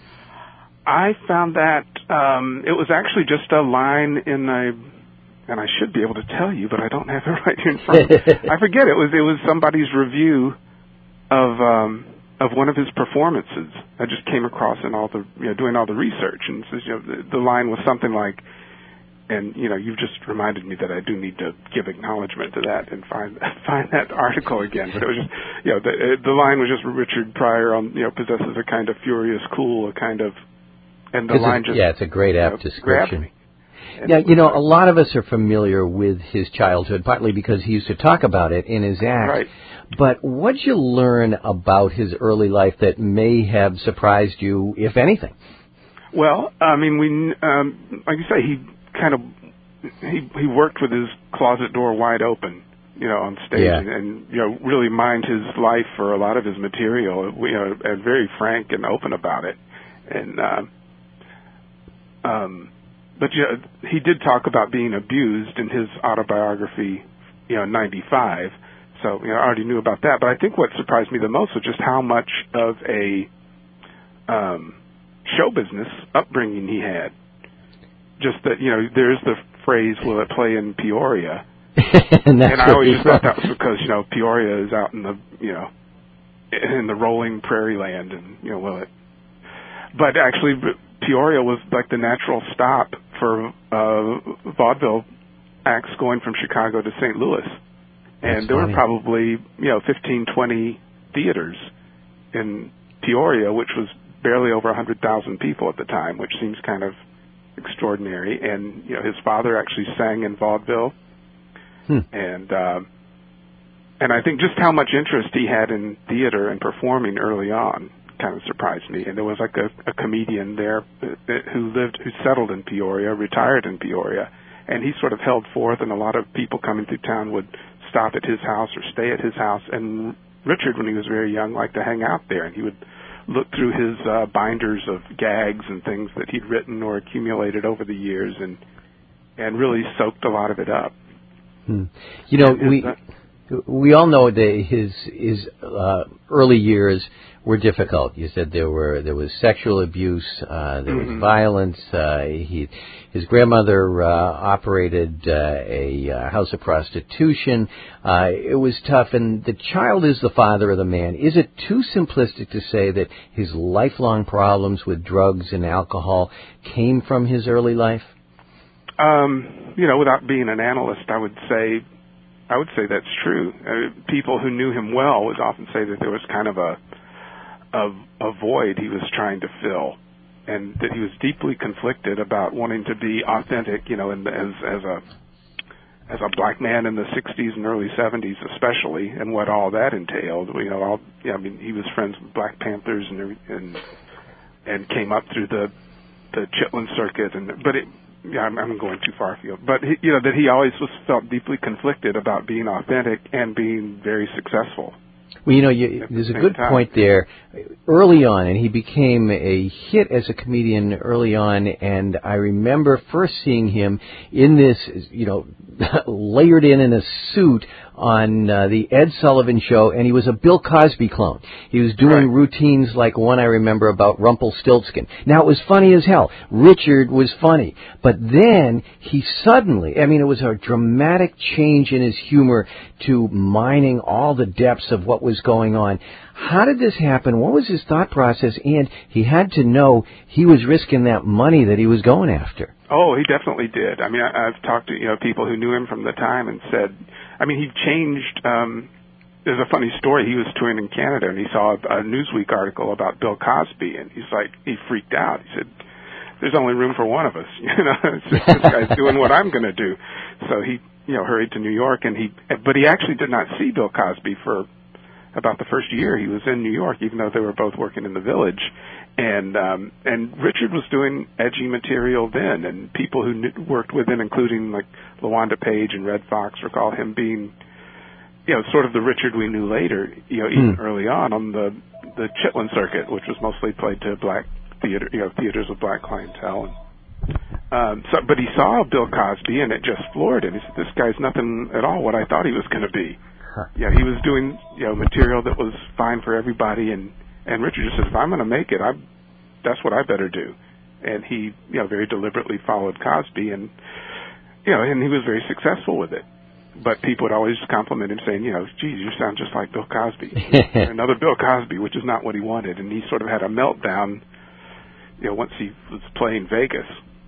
S19: I found that um, it was actually just a line in a, and I should be able to tell you, but I don't have it right here in front of me. I forget. It was it was somebody's review of um, of one of his performances. I just came across in all the you know doing all the research, and says you know the, the line was something like, and you know you've just reminded me that I do need to give acknowledgement to that and find find that article again. But it was just you know the the line was just Richard Pryor on you know possesses a kind of furious cool, a kind of And the line
S18: a,
S19: just,
S18: yeah, it's a great apt
S19: you know,
S18: description. Yeah, you know, a lot of us are familiar with his childhood, partly because he used to talk about it in his act.
S19: Right.
S18: But what'd you learn about his early life that may have surprised you, if anything?
S19: Well, I mean, we, um, like you say, he kind of he he worked with his closet door wide open, you know, on stage,
S18: yeah.
S19: and, and you know, really mined his life for a lot of his material, you know, and very frank and open about it, and. Uh, Um, but yeah, he did talk about being abused in his autobiography, you know, ninety-five. So, you know, I already knew about that. But I think what surprised me the most was just how much of a um, show business upbringing he had. Just that, you know, there's the phrase, will it play in Peoria?
S18: and, that's
S19: and I always just thought
S18: from.
S19: that was because, you know, Peoria is out in the, you know, in the rolling prairie land, and, you know, will it? But actually, Peoria was like the natural stop for uh, vaudeville acts going from Chicago to Saint Louis. And
S18: That's
S19: there
S18: funny.
S19: were probably, you know, fifteen, twenty theaters in Peoria, which was barely over one hundred thousand people at the time, which seems kind of extraordinary. And, you know, his father actually sang in vaudeville Hmm. And uh, and I think just how much interest he had in theater and performing early on kind of surprised me. And there was like a, a comedian there who lived, who settled in Peoria, retired in Peoria, and he sort of held forth, and a lot of people coming through town would stop at his house or stay at his house. And Richard, when he was very young, liked to hang out there, and he would look through his uh, binders of gags and things that he'd written or accumulated over the years, and and really soaked a lot of it up.
S18: Hmm. You know,
S19: and
S18: we
S19: that,
S18: we all know that his his uh, early years were difficult. You said there were there was sexual abuse, uh, there
S19: mm-hmm.
S18: was violence. Uh, he his grandmother uh, operated uh, a uh, house of prostitution. Uh, it was tough, and the child is the father of the man. Is it too simplistic to say that his lifelong problems with drugs and alcohol came from his early life?
S19: Um, you know, without being an analyst, I would say I would say that's true. Uh, people who knew him well would often say that there was kind of a a, a void he was trying to fill, and that he was deeply conflicted about wanting to be authentic, you know, in, as as a as a black man in the sixties and early seventies, especially, and what all that entailed. You know, all yeah, I mean, he was friends with Black Panthers and and and came up through the the Chitlin circuit, and but it. Yeah, I'm, I'm going too far afield. But, he, you know, that he always was felt deeply conflicted about being authentic and being very successful.
S18: Well, you know, you, there's a good
S19: time.
S18: point there. Early on, and he became a hit as a comedian early on, and I remember first seeing him in this, you know, layered in in a suit on uh, the Ed Sullivan Show, and he was a Bill Cosby clone. He was doing
S19: right.
S18: routines like one I remember about Rumpelstiltskin. Now, it was funny as hell. Richard was funny. But then he suddenly, I mean, it was a dramatic change in his humor to mining all the depths of what was going on. How did this happen? What was his thought process? And he had to know he was risking that money that he was going after.
S19: Oh, he definitely did. I mean, I, I've talked to, you know, people who knew him from the time and said, I mean, he changed, um, there's a funny story. He was touring in Canada and he saw a, a Newsweek article about Bill Cosby, and he's like, he freaked out. He said, there's only room for one of us. You know, it's just, this guy's doing what I'm going to do. So he, you know, hurried to New York, and he, but he actually did not see Bill Cosby for about the first year he was in New York, even though they were both working in the Village. And um, and Richard was doing edgy material then, and people who knew, worked with him, including like LaWanda Page and Red Fox, recall him being, you know, sort of the Richard we knew later, you know, even
S18: hmm.
S19: early on on the the Chitlin circuit, which was mostly played to black theater, you know, theaters with black clientele. And, um, so, but he saw Bill Cosby, and it just floored him. He said, "This guy's nothing at all what I thought he was going to be." Huh. Yeah, he was doing, you know, material that was fine for everybody, and and Richard just says, "If I'm going to make it, I that's what I better do." And he, you know, very deliberately followed Cosby, and you know, and he was very successful with it. But people would always compliment him, saying, you know, "Geez, you sound just like Bill Cosby." Another Bill Cosby, which is not what he wanted, and he sort of had a meltdown. You know, once he was playing Vegas.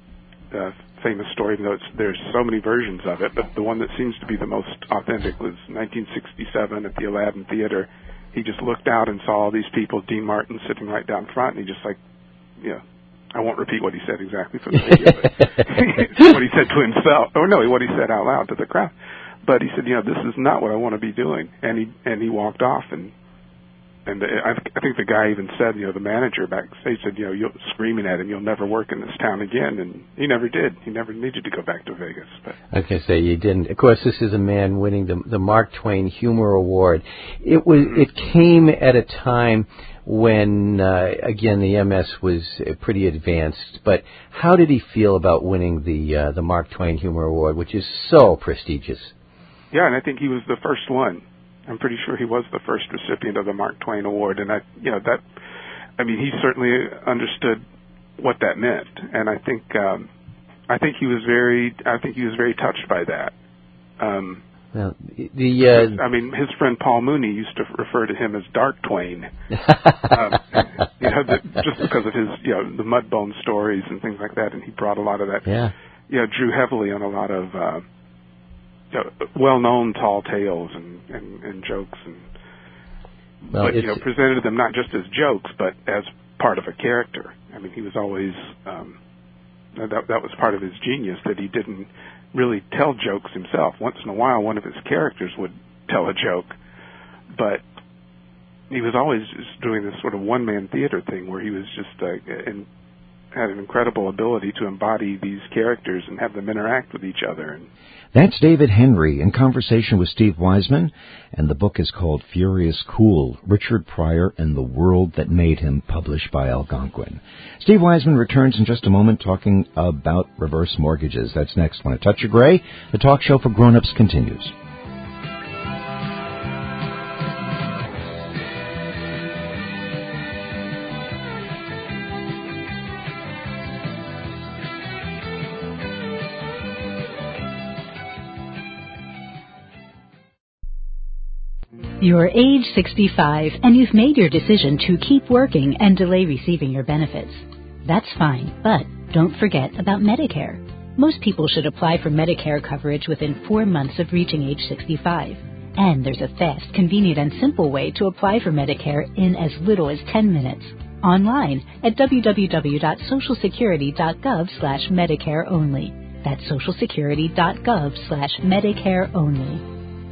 S19: Uh, famous story, even though it's, there's so many versions of it, but the one that seems to be the most authentic was nineteen sixty-seven at the Aladdin Theater. He just looked out and saw all these people, Dean Martin sitting right down front, and he just like, you know, I won't repeat what he said exactly for the video, but what he said to himself, or no, what he said out loud to the crowd. But he said, you know, this is not what I want to be doing, and he and he walked off, and and the, I, I think the guy even said, you know, the manager backstage said, you know, you're screaming at him, you'll never work in this town again, and he never did. He never needed to go back to Vegas. But.
S18: I was going to say you didn't. Of course, this is a man winning the the Mark Twain Humor Award. It was mm-hmm. it came at a time when uh, again the M S was pretty advanced. But how did he feel about winning the uh, the Mark Twain Humor Award, which is so prestigious?
S19: Yeah, and I think he was the first one. I'm pretty sure he was the first recipient of the Mark Twain Award, and I, you know, that, I mean, he certainly understood what that meant, and I think, um, I think he was very, I think he was very touched by that. Um,
S18: well, the, uh,
S19: I mean, his friend Paul Mooney used to refer to him as Dark Twain, um, you know, the, just because of his, you know, the Mudbone stories and things like that, and he brought a lot of that,
S18: yeah,
S19: you know, drew heavily on a lot of. Uh, well-known tall tales and, and, and jokes, and
S18: well,
S19: but you know, presented them not just as jokes, but as part of a character. I mean, he was always um, that that was part of his genius, that he didn't really tell jokes himself. Once in a while, one of his characters would tell a joke, but he was always just doing this sort of one-man theater thing where he was just uh, in, had an incredible ability to embody these characters and have them interact with each other. And
S1: that's David Henry in conversation with Steve Wiseman, and the book is called Furious Cool, Richard Pryor and the World That Made Him, published by Algonquin. Steve Wiseman returns in just a moment talking about reverse mortgages. That's next when A Touch of Gray, the talk show for grown-ups, continues.
S10: You're age sixty-five and you've made your decision to keep working and delay receiving your benefits. That's fine, but don't forget about Medicare. Most people should apply for Medicare coverage within four months of reaching age sixty-five. And there's a fast, convenient, and simple way to apply for Medicare in as little as ten minutes. Online at w w w dot social security dot gov slash Medicare only. That's social security dot gov slash Medicare only.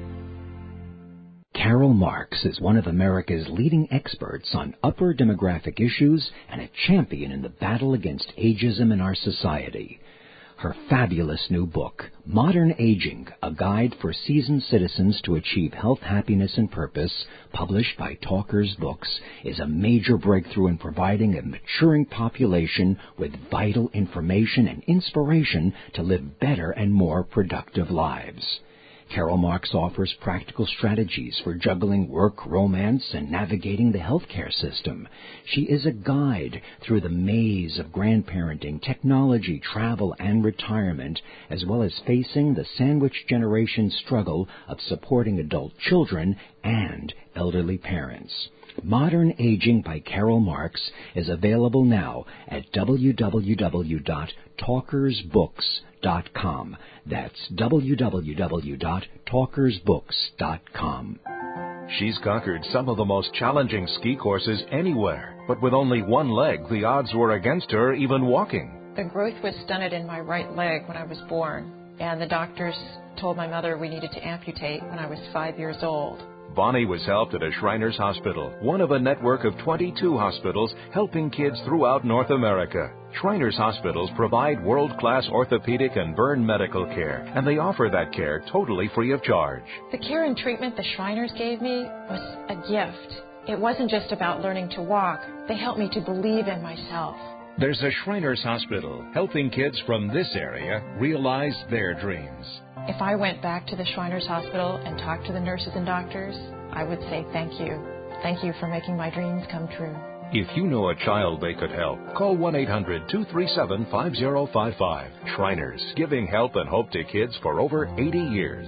S1: Carol Marks is one of America's leading experts on upper demographic issues and a champion in the battle against ageism in our society. Her fabulous new book, Modern Aging, A Guide for Seasoned Citizens to Achieve Health, Happiness, and Purpose, published by Talkers Books, is a major breakthrough in providing a maturing population with vital information and inspiration to live better and more productive lives. Carol Marks offers practical strategies for juggling work, romance, and navigating the healthcare system. She is a guide through the maze of grandparenting, technology, travel, and retirement, as well as facing the sandwich generation struggle of supporting adult children and elderly parents. Modern Aging by Carol Marks is available now at w w w dot talkers books dot com. That's w w w dot talkers books dot com.
S20: She's conquered some of the most challenging ski courses anywhere, but with only one leg, the odds were against her even walking.
S21: The growth was stunted in my right leg when I was born, and the doctors told my mother we needed to amputate when I was five years old.
S20: Bonnie was helped at a Shriners Hospital, one of a network of twenty-two hospitals helping kids throughout North America. Shriners Hospitals provide world-class orthopedic and burn medical care, and they offer that care totally free of charge.
S21: The care and treatment the Shriners gave me was a gift. It wasn't just about learning to walk. They helped me to believe in myself.
S20: There's a Shriners Hospital helping kids from this area realize their dreams.
S21: If I went back to the Shriners Hospital and talked to the nurses and doctors, I would say thank you. Thank you for making my dreams come true.
S20: If you know a child they could help, call one eight hundred two three seven five zero five five. Shriners, giving help and hope to kids for over eighty years.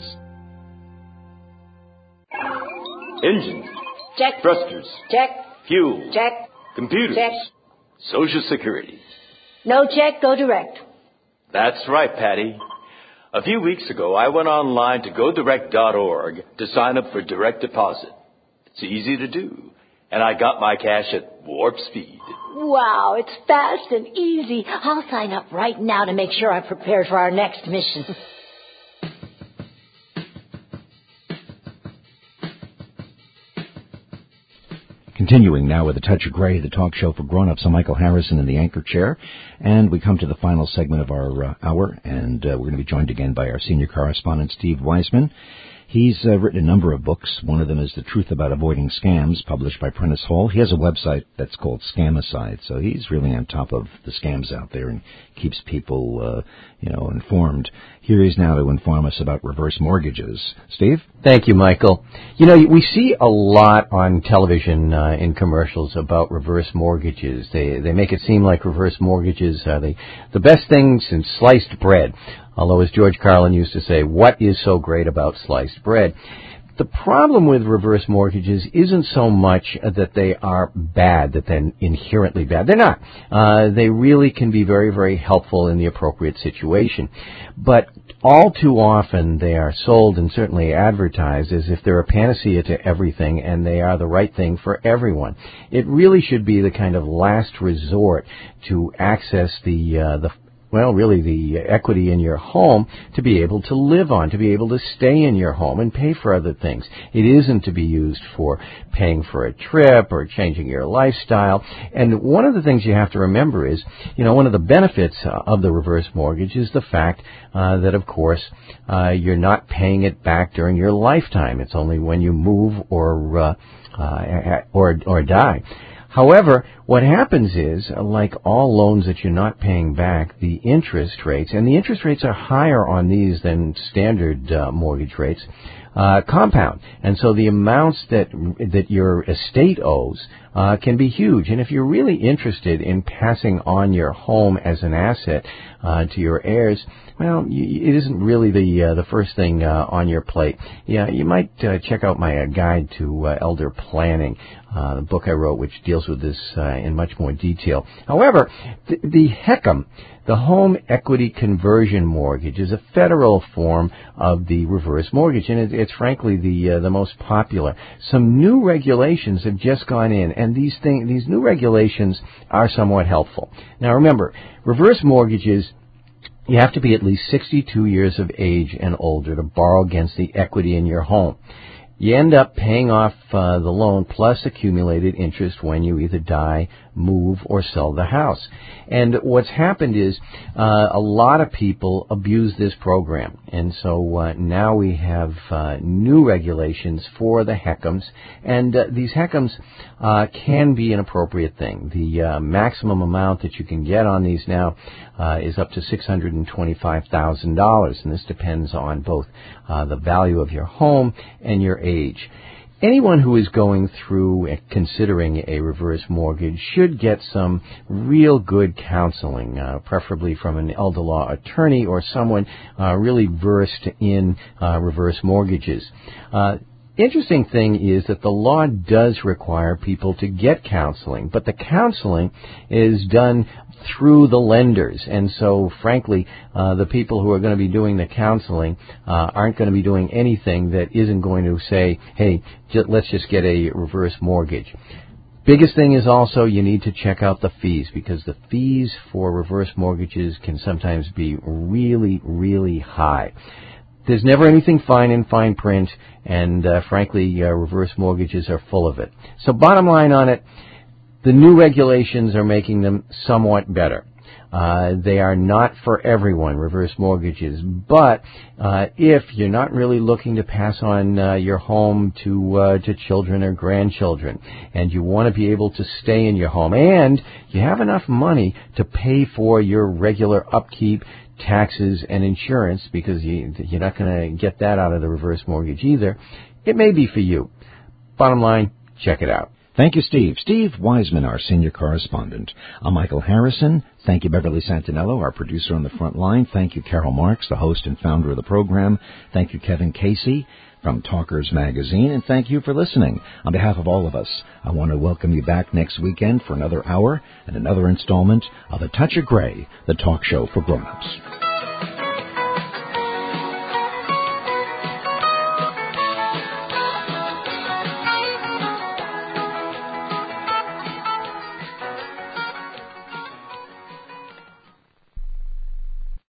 S15: Engines.
S16: Check.
S15: Thrusters.
S16: Check.
S15: Fuel.
S16: Check.
S15: Computers.
S16: Check.
S15: Social Security.
S16: No check, go direct.
S15: That's right, Patty. A few weeks ago, I went online to go direct dot org to sign up for direct deposit. It's easy to do. And I got my cash at warp speed.
S16: Wow, it's fast and easy. I'll sign up right now to make sure I'm prepared for our next mission.
S1: Continuing now with A Touch of Gray, the talk show for grown-ups. I'm Michael Harrison in the anchor chair, and we come to the final segment of our uh, hour, and uh, we're going to be joined again by our senior correspondent, Steve Wiseman. He's uh, written a number of books. One of them is The Truth About Avoiding Scams, published by Prentice Hall. He has a website that's called Scamicide, so he's really on top of the scams out there and keeps people, uh, you know, informed. Here he is now to inform us about reverse mortgages. Steve?
S18: Thank you, Michael. You know, we see a lot on television uh, in commercials about reverse mortgages. They they make it seem like reverse mortgages are the, the best thing since sliced bread. Although, as George Carlin used to say, what is so great about sliced bread? The problem with reverse mortgages isn't so much that they are bad, that they're inherently bad. They're not. Uh, they really can be very, very helpful in the appropriate situation. But all too often they are sold and certainly advertised as if they're a panacea to everything and they are the right thing for everyone. It really should be the kind of last resort to access the uh, the well, really the equity in your home to be able to live on, to be able to stay in your home and pay for other things. It isn't to be used for paying for a trip or changing your lifestyle. And one of the things you have to remember is, you know, one of the benefits uh, of the reverse mortgage is the fact uh, that, of course, uh, you're not paying it back during your lifetime. It's only when you move or uh, uh, or or die. However, what happens is, like all loans that you're not paying back, the interest rates, and the interest rates are higher on these than standard uh, mortgage rates, uh, compound. And so the amounts that that your estate owes uh, can be huge. And if you're really interested in passing on your home as an asset uh, to your heirs, well, you, it isn't really the uh, the first thing uh, on your plate. Yeah, you might uh, check out my uh, guide to uh, elder planning, uh, the book I wrote, which deals with this uh, in much more detail. However, the, the HECM, the Home Equity Conversion Mortgage, is a federal form of the reverse mortgage, and it, it's frankly the uh, the most popular. Some new regulations have just gone in, and these thing, these new regulations are somewhat helpful. Now, remember, reverse mortgages, you have to be at least sixty-two years of age and older to borrow against the equity in your home. You end up paying off uh, the loan plus accumulated interest when you either die, move, or sell the house. And what's happened is uh, a lot of people abuse this program. And so uh, now we have uh, new regulations for the HECMs. And uh, these HECMs uh, can be an appropriate thing. The uh, maximum amount that you can get on these now uh, is up to six hundred twenty-five thousand dollars. And this depends on both uh, the value of your home and your age. Anyone who is going through and considering a reverse mortgage should get some real good counseling, uh, preferably from an elder law attorney or someone uh, really versed in uh, reverse mortgages. Uh, Interesting thing is that the law does require people to get counseling, but the counseling is done through the lenders. And so, frankly, uh, the people who are going to be doing the counseling uh, aren't going to be doing anything that isn't going to say, hey, j- let's just get a reverse mortgage. Biggest thing is also you need to check out the fees, because the fees for reverse mortgages can sometimes be really, really high. There's never anything fine in fine print, and uh, frankly, uh, reverse mortgages are full of it. So bottom line on it, the new regulations are making them somewhat better. Uh, they are not for everyone, reverse mortgages, but uh, if you're not really looking to pass on uh, your home to uh, to children or grandchildren, and you want to be able to stay in your home, and you have enough money to pay for your regular upkeep, taxes, and insurance, because you, you're not going to get that out of the reverse mortgage either, it may be for you. Bottom line, check it out.
S1: Thank you, Steve. Steve Wiseman, our senior correspondent. I'm Michael Harrison. Thank you, Beverly Santinello, our producer on the front line. Thank you, Carol Marks, the host and founder of the program. Thank you, Kevin Casey from Talkers Magazine. And thank you for listening. On behalf of all of us, I want to welcome you back next weekend for another hour and another installment of A Touch of Gray, the talk show for grown-ups.